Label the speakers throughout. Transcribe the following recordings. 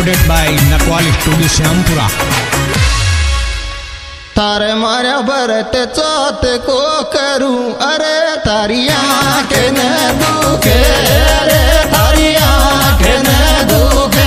Speaker 1: recorded by Nakwal Studio Syampura.
Speaker 2: तारे मारा भरत चौथ को करूं अरे तारी आंखें न दुखे अरे तारी आंखें न दुखे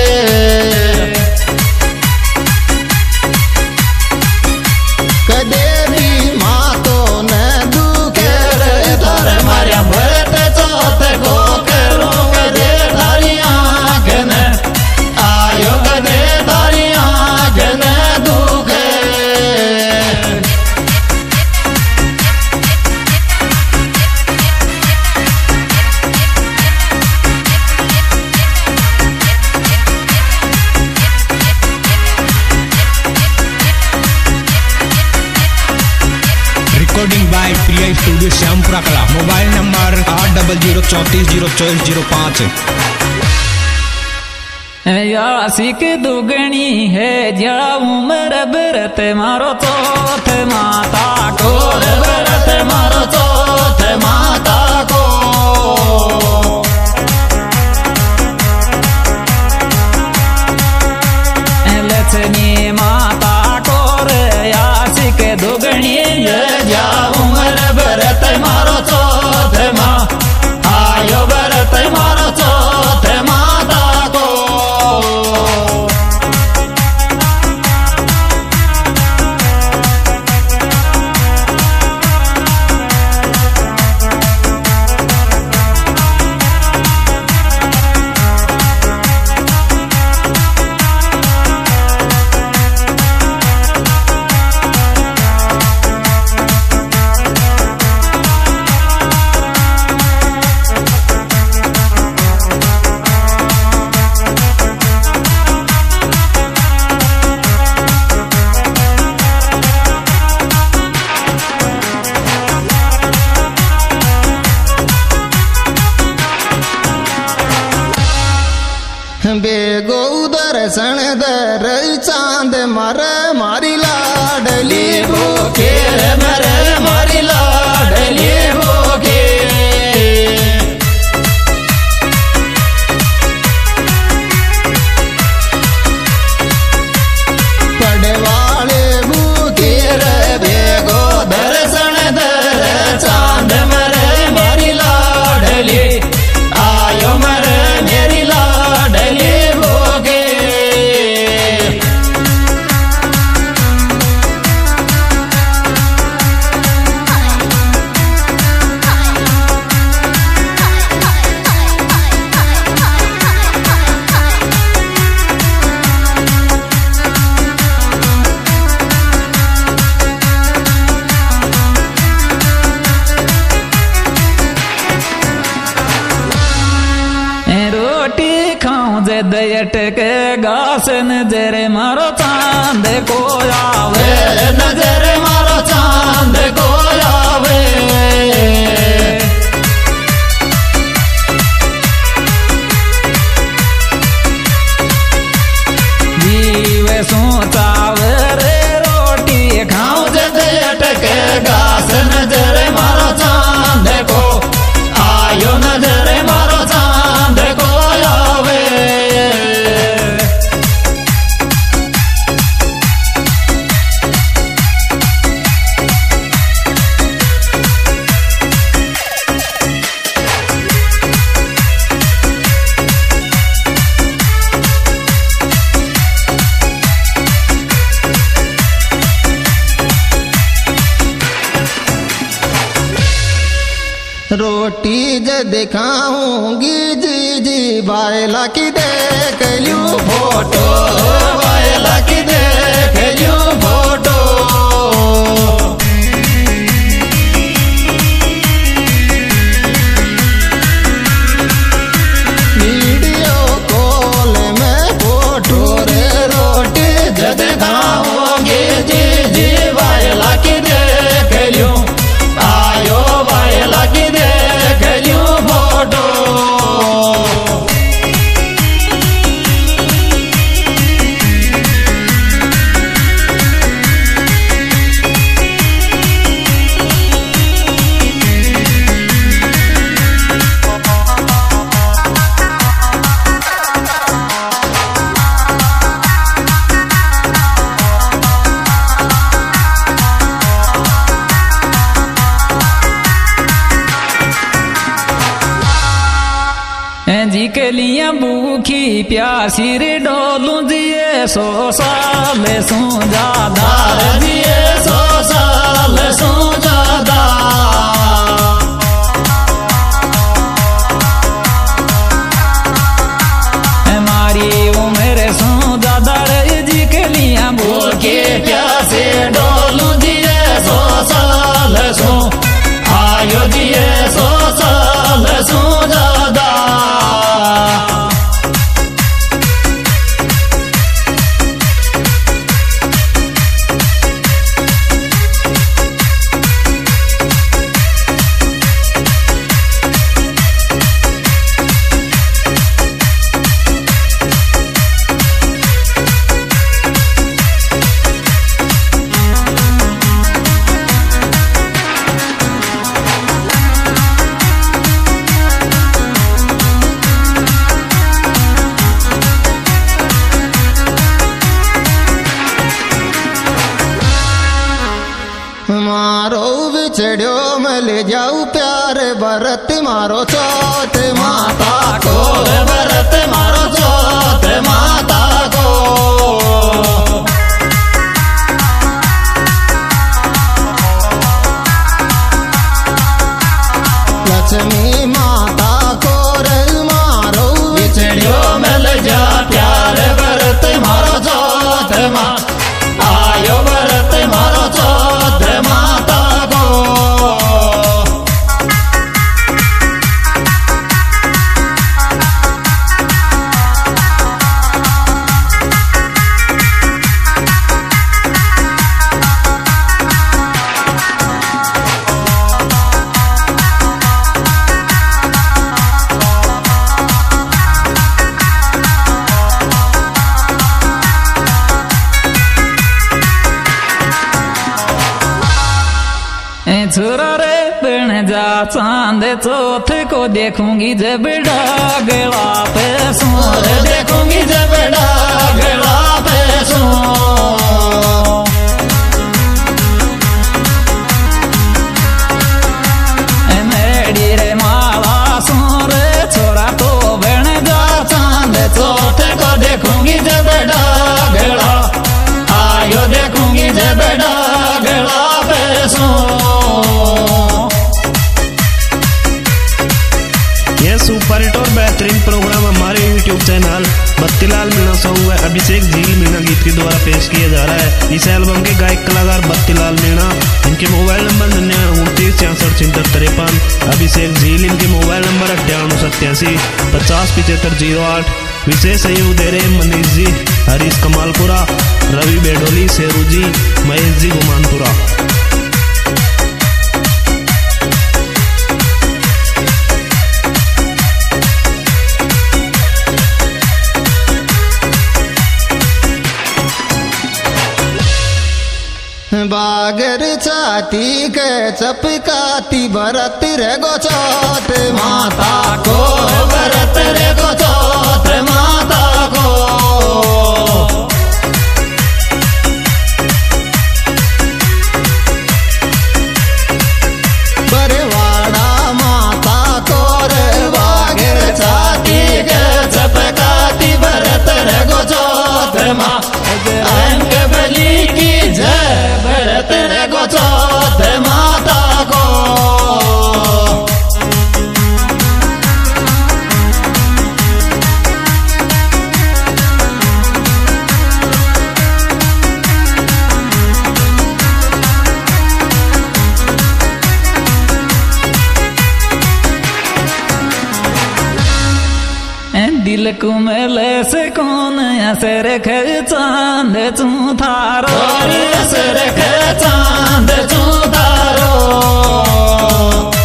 Speaker 2: कदे भी माँ तो न दुखे रे तारे मारा भरत चौथ को करूं अरे तारी आंखें न आयो कदे तारी आंखें न दुखे
Speaker 1: Recording by Priya Studio Syampura Kala. Mobile number 8034402405.
Speaker 3: यासिक दुगनी है जड़ा उमर भरत मारो चौथ माता को
Speaker 2: भरत मारो चौथ माता को
Speaker 3: लक्ष्मी माता को यासिक दुगनी है
Speaker 2: जा उमर भरत मारो चौथ माँ आयो भरत मारो चौथ माता को बेगो दर्शन दर चांद मर मारी लाडली भूखे मर मारी लाडली भूखे पड़वाले भूखे रे बेगो दर्शन दर चांद मर मारी लाडली आयो मर मेरी लाडली भोगे
Speaker 3: रोटी खाऊं जे दयट के घास नजर मारो चांद को आवे
Speaker 2: नजर मारो चांद को आवे
Speaker 3: जीव सोचावे रे रोटी
Speaker 2: खाऊं जे दयट के घास नजर मारो चांद को आयो नजर मारो चांद को आवे रोटी जद खाऊंगी जी जी बायला की देख ल्यूं फोटो बायला की देख ल्यूं फोटो वीडियो कॉल में फोटो रे रोटी जद खाऊंगी जी जी बायला की देख ल्यूं आयो बायला की देख ल्यूं फोटो
Speaker 3: जी के लिए भूखी प्यासी रे डोलू जिए 100 साल सो ज्यादा
Speaker 2: जिए 100 साल सो ज्यादा
Speaker 3: हमारी उम्र सो ज्यादा रे जी के लिए भूखी
Speaker 2: प्यासे डोलू जिए 100 साल सो आयो जिए 100 साल सो ज्यादा मारो बिछड़ो मिल जाऊ प्यार भरत मारो चौथ माता को भरत मारो चौथ माता को लक्ष्मी माता को मारो बिछड़ो मिल जा प्यार भरत मारो चौथ माँ आयो भरत मारो चौथ माता को
Speaker 3: छोरा रे बन जा चांद चौथ को देखूंगी जब डागला पे
Speaker 2: और देखूंगी जब डागला पे सो
Speaker 3: मेरी रे माला सोर छोरा तो बन जा
Speaker 2: चांद चौथ को देखूंगी जब डागला आयो देखूंगी जब डागला पे सो
Speaker 4: यह सुपर हिट और बेहतरीन प्रोग्राम हमारे YouTube channel Battilal Meena song व अभिषेक झील मीणा गीत के द्वारा पेश किया जा रहा है। इस एल्बम के गायक कलाकार बत्तीलाल मीणा, इनके मोबाइल नंबर 9929666353। अभिषेक झील, इनके मोबाइल नंबर 9887 507508। विशेष सहयोग दे रहे मनीष जी, हरीश कमालपुरा, रवि बेडोली, शेरू जी, महेश जी गुमानपुरा।
Speaker 2: बागर छाती के चपकाती भरत रे गो चौथ माता को भरत रे गो चौथ माता को बरवाड़ा माता को रे बागर छाती के चपकाती भरत रे गो चौथ माँ अंग बलि की जय भरत रे गो चौथ माता को
Speaker 3: दिल कुमले से कौन असर खर चांद चू थारो
Speaker 2: असर खर चांद चू थारो